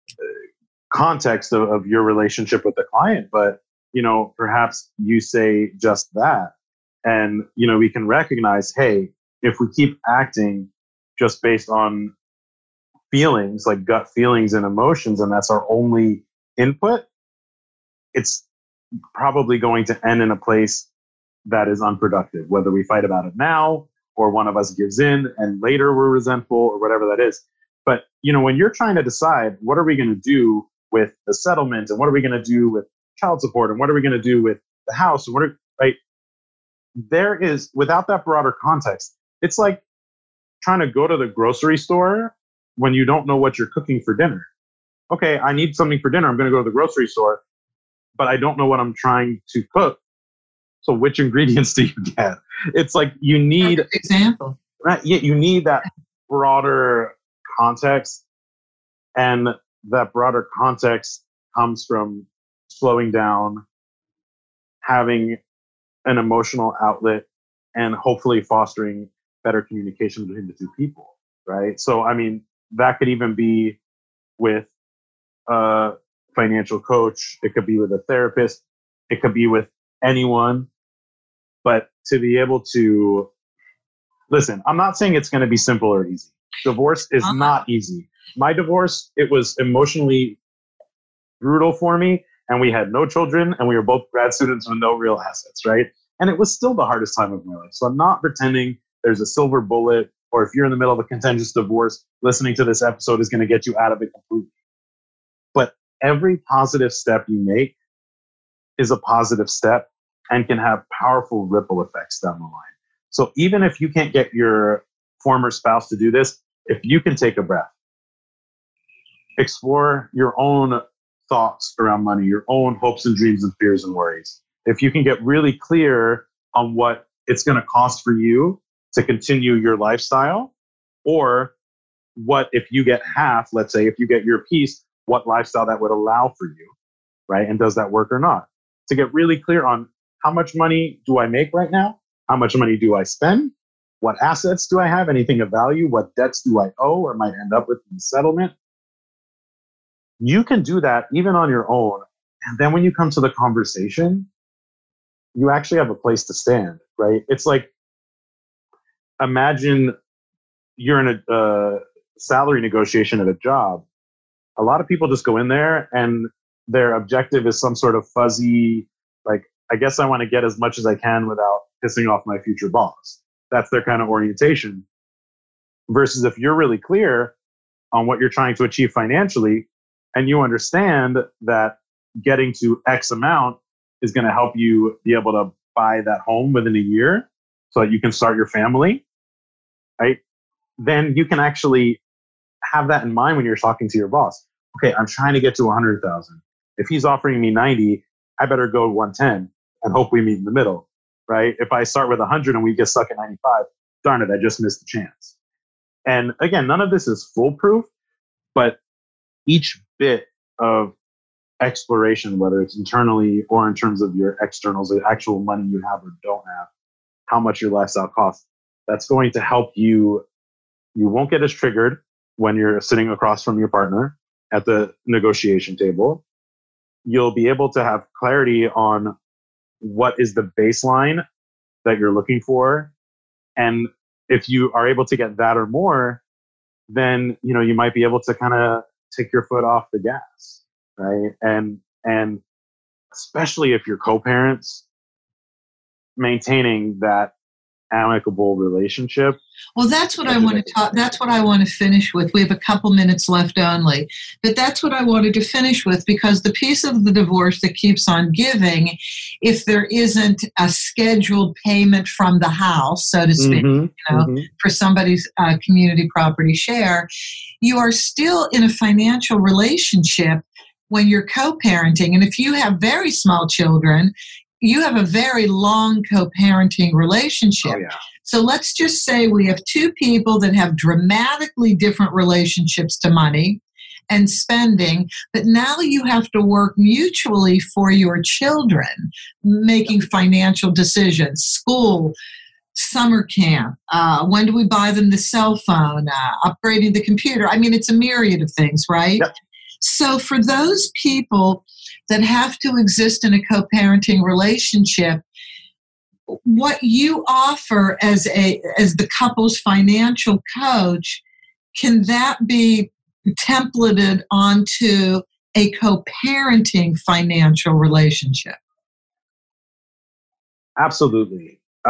context of, of your relationship with the client, but you know, perhaps you say just that. And, you know, we can recognize, hey, if we keep acting just based on feelings, like gut feelings and emotions, and that's our only input, it's probably going to end in a place that is unproductive, whether we fight about it now or one of us gives in and later we're resentful or whatever that is. But, you know, when you're trying to decide what are we going to do with the settlement and what are we going to do with child support and what are we going to do with the house and what are, right? There is, without that broader context, it's like trying to go to the grocery store when you don't know what you're cooking for dinner. Okay, I need something for dinner. I'm going to go to the grocery store, but I don't know what I'm trying to cook. So which ingredients do you get? It's like you need Perfect example. Right? Yeah, you need that broader context, and that broader context comes from slowing down, having an emotional outlet, and hopefully fostering better communication between the two people, right? So, I mean, that could even be with a financial coach. It could be with a therapist. It could be with anyone. But to be able to listen, I'm not saying it's going to be simple or easy. Divorce is uh-huh. not easy. My divorce, it was emotionally brutal for me, and we had no children, and we were both grad students with no real assets, right? And it was still the hardest time of my life. So I'm not pretending there's a silver bullet, or if you're in the middle of a contentious divorce, listening to this episode is going to get you out of it completely. But every positive step you make is a positive step and can have powerful ripple effects down the line. So even if you can't get your former spouse to do this, if you can take a breath, explore your own thoughts around money, your own hopes and dreams and fears and worries. If you can get really clear on what it's going to cost for you to continue your lifestyle, or what if you get half, let's say, if you get your piece, what lifestyle that would allow for you, right? And does that work or not? To get really clear on how much money do I make right now? How much money do I spend? What assets do I have? Anything of value? What debts do I owe or might end up with in the settlement? You can do that even on your own. And then when you come to the conversation, you actually have a place to stand, right? It's like, imagine you're in a uh, salary negotiation at a job. A lot of people just go in there and their objective is some sort of fuzzy, like, I guess I want to get as much as I can without pissing off my future boss. That's their kind of orientation. Versus if you're really clear on what you're trying to achieve financially, and you understand that getting to X amount is going to help you be able to buy that home within a year so that you can start your family, right? Then you can actually have that in mind when you're talking to your boss. Okay, I'm trying to get to one hundred thousand. If he's offering me ninety, I better go one ten and hope we meet in the middle, right? If I start with one hundred and we get stuck at ninety-five, darn it, I just missed the chance. And again, none of this is foolproof, but each bit of exploration, whether it's internally or in terms of your externals, the actual money you have or don't have, how much your lifestyle costs, that's going to help you. You won't get as triggered when you're sitting across from your partner at the negotiation table. You'll be able to have clarity on what is the baseline that you're looking for. And if you are able to get that or more, then, you know, you might be able to kind of take your foot off the gas, right? And, and especially if you're co-parents, maintaining that amicable relationship. Well, that's what I want to talk. That's what I want to finish with. We have a couple minutes left only, but that's what I wanted to finish with, because the piece of the divorce that keeps on giving, if there isn't a scheduled payment from the house, so to speak, mm-hmm, you know, mm-hmm. for somebody's uh, community property share, you are still in a financial relationship when you're co-parenting. And if you have very small children, you have a very long co-parenting relationship. Oh, yeah. So let's just say we have two people that have dramatically different relationships to money and spending, but now you have to work mutually for your children, making financial decisions, school, summer camp, uh, when do we buy them the cell phone, uh, upgrading the computer. I mean, it's a myriad of things, right? Yep. So for those people that have to exist in a co-parenting relationship, what you offer as a as the couple's financial coach, can that be templated onto a co-parenting financial relationship? Absolutely. Um,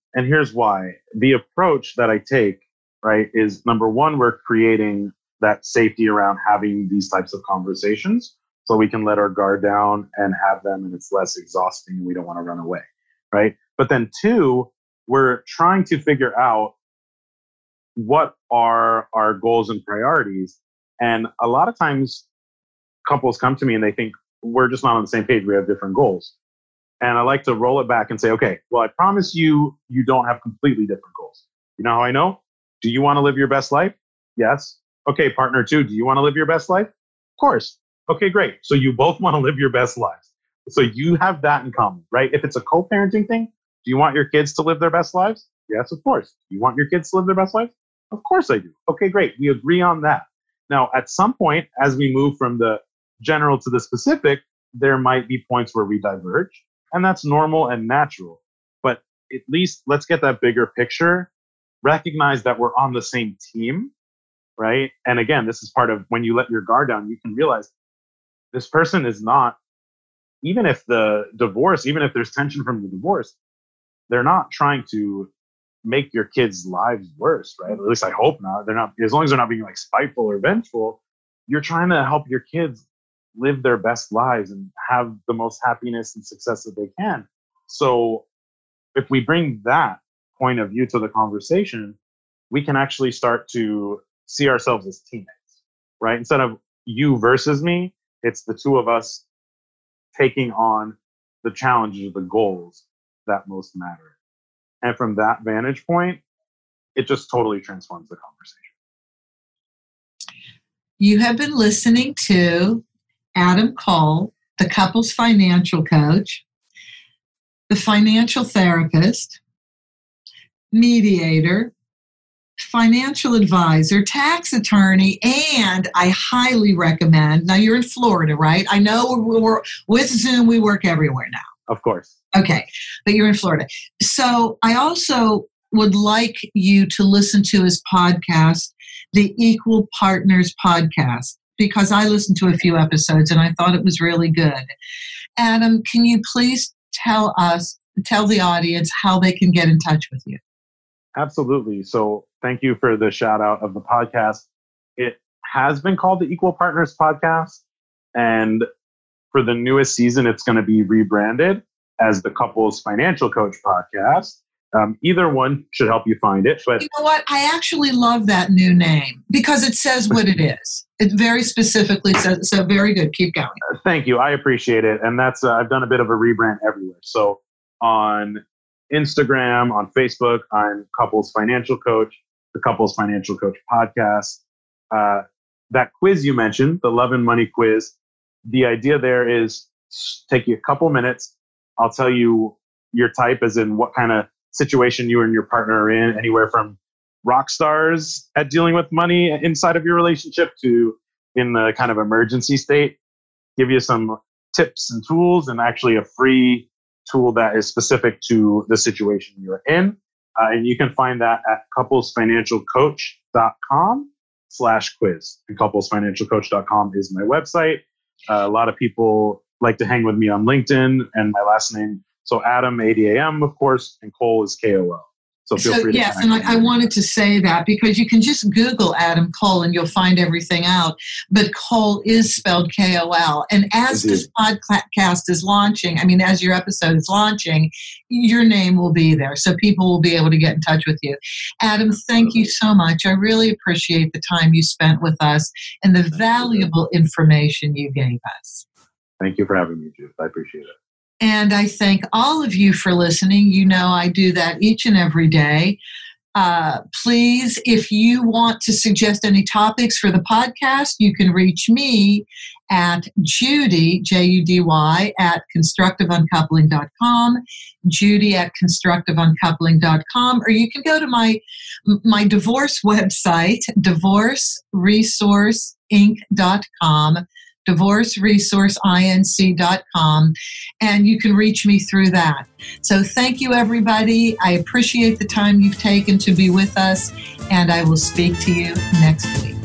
And here's why. The approach that I take, right, is number one, we're creating that safety around having these types of conversations so we can let our guard down and have them, and it's less exhausting and we don't want to run away, right? But then two, we're trying to figure out what are our goals and priorities. And a lot of times couples come to me and they think we're just not on the same page. We have different goals. And I like to roll it back and say, okay, well, I promise you, you don't have completely different goals. You know how I know? Do you want to live your best life? Yes. Okay, partner two, do you want to live your best life? Of course. Okay, great. So you both want to live your best lives. So you have that in common, right? If it's a co-parenting thing, do you want your kids to live their best lives? Yes, of course. Do you want your kids to live their best lives? Of course I do. Okay, great. We agree on that. Now, at some point, as we move from the general to the specific, there might be points where we diverge, and that's normal and natural. But at least let's get that bigger picture, recognize that we're on the same team, right? And again, this is part of when you let your guard down, you can realize this person is not, even if the divorce, even if there's tension from the divorce, they're not trying to make your kids' lives worse, right? At least I hope not. They're not, as long as they're not being like spiteful or vengeful, you're trying to help your kids live their best lives and have the most happiness and success that they can. So if we bring that point of view to the conversation, we can actually start to see ourselves as teammates, right? Instead of you versus me, it's the two of us taking on the challenges, the goals that most matter. And from that vantage point, it just totally transforms the conversation. You have been listening to Adam Cole, the couple's financial coach, the financial therapist, mediator, financial advisor, tax attorney, and I highly recommend, now you're in Florida, right? I know we're, we're with Zoom, we work everywhere now. Of course. Okay, but you're in Florida. So I also would like you to listen to his podcast, the Equal Partners Podcast, because I listened to a few episodes and I thought it was really good. Adam, can you please tell us, tell the audience how they can get in touch with you? Absolutely. So thank you for the shout out of the podcast. It has been called the Equal Partners Podcast. And for the newest season, it's going to be rebranded as the Couples Financial Coach Podcast. Um, either one should help you find it. But you know what? I actually love that new name because it says what it is. It very specifically says, so very good. Keep going. Uh, thank you. I appreciate it. And that's, uh, I've done a bit of a rebrand everywhere. So on Instagram, on Facebook, I'm Couples Financial Coach, the Couples Financial Coach Podcast. Uh, that quiz you mentioned, the Love and Money quiz, the idea there is take you a couple minutes. I'll tell you your type, as in what kind of situation you and your partner are in, anywhere from rock stars at dealing with money inside of your relationship to in the kind of emergency state. Give you some tips and tools, and actually a free tool that is specific to the situation you're in. Uh, and you can find that at couplesfinancialcoach.com slash quiz. And couplesfinancialcoach dot com is my website. Uh, a lot of people like to hang with me on LinkedIn, and my last name. So Adam, A D A M, of course, and Cole is K O L. So feel so, free to yes, and I, I wanted to say that because you can just Google Adam Cole and you'll find everything out. But Cole is spelled K O L. And as this podcast is launching, I mean, as your episode is launching, your name will be there. So people will be able to get in touch with you. Adam, thank you so much. I really appreciate the time you spent with us and the valuable information you gave us. Thank you for having me, Judith. I appreciate it. And I thank all of you for listening. You know I do that each and every day. Uh, please, if you want to suggest any topics for the podcast, you can reach me at Judy, J U D Y, at constructive uncoupling dot com, Judy at constructive uncoupling dot com, or you can go to my, my divorce website, divorce resource inc dot com, divorce resource inc dot com, and you can reach me through that. So thank you, everybody. I appreciate the time you've taken to be with us, and I will speak to you next week.